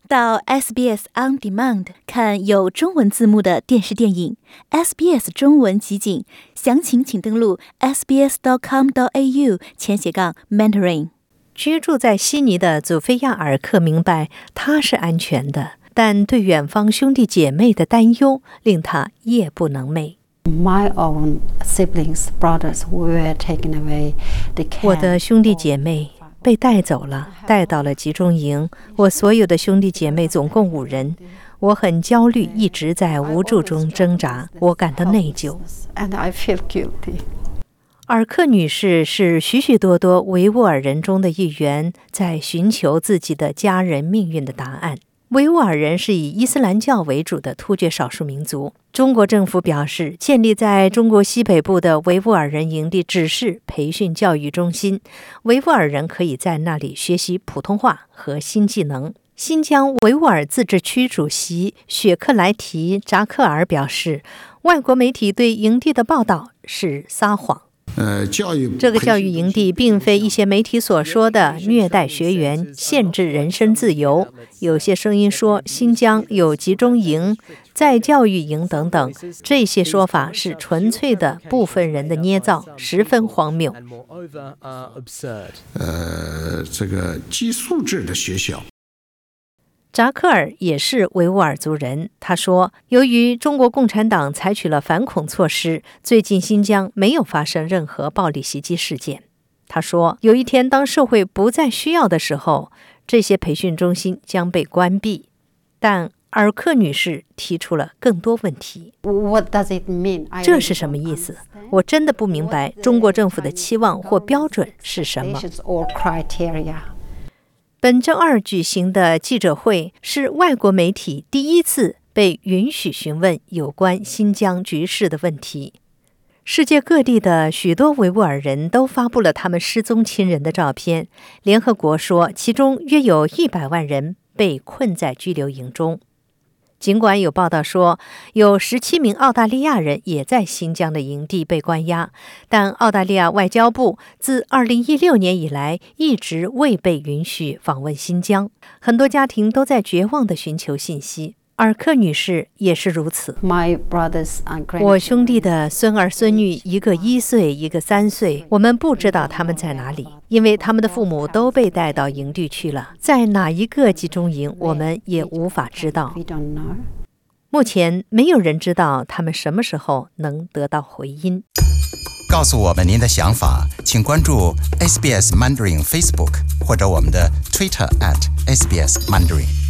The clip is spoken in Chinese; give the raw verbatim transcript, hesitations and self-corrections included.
到 S B S On Demand 看有中文字幕的电视电影 S B S 中文集锦，详情请登录 s b s dot com dot a u 前斜杠 Mandarin。 居住在悉尼的祖菲亚·尔克明白他是安全的，但对远方兄弟姐妹的担忧令他夜不能寐。 My own siblings, brothers were taken away. 我的兄弟姐妹被带走了，带到了集中营。我所有的兄弟姐妹总共五人，我很焦虑，一直在无助中挣扎，我感到内疚。 And I feel guilty. 尔克女士是许许多多维吾尔人中的一员，在寻求自己的家人命运的答案。维吾尔人是以伊斯兰教为主的突厥少数民族。中国政府表示，建立在中国西北部的维吾尔人营地只是培训教育中心，维吾尔人可以在那里学习普通话和新技能。新疆维吾尔自治区主席雪克莱提扎克尔表示，外国媒体对营地的报道是撒谎。 呃，教育这个教育营地并非一些媒体所说的虐待学员、限制人身自由。有些声音说新疆有集中营、再教育营等等，这些说法是纯粹的部分人的捏造，十分荒谬。 呃，这个寄宿制的学校。 扎克尔也是维吾尔族人，他说，由于中国共产党采取了反恐措施，最近新疆没有发生任何暴力袭击事件。他说，有一天当社会不再需要的时候，这些培训中心将被关闭。但尔克女士提出了更多问题。 What does it mean? 这是什么意思？我真的不明白中国政府的期望或标准是什么。本周二举行的记者会是外国媒体第一次被允许询问有关新疆局势的问题。世界各地的许多维吾尔人都发布了他们失踪亲人的照片。联合国说，其中约有一百万人被困在拘留营中。尽管有报道说有十七名澳大利亚人也在新疆的营地被关押，但澳大利亚外交部自二零一六年以来一直未被允许访问新疆。很多家庭都在绝望地寻求信息，尔克女士也是如此。我兄弟的孙儿孙女，一个一岁，一个三岁，我们不知道他们在哪里，因为他们的父母都被带到营地去了。在哪一个集中营，我们也无法知道。目前没有人知道他们什么时候能得到回音。 告诉我们您的想法，请关注 S B S Mandarin Facebook 或者我们的 Twitter at S B S Mandarin。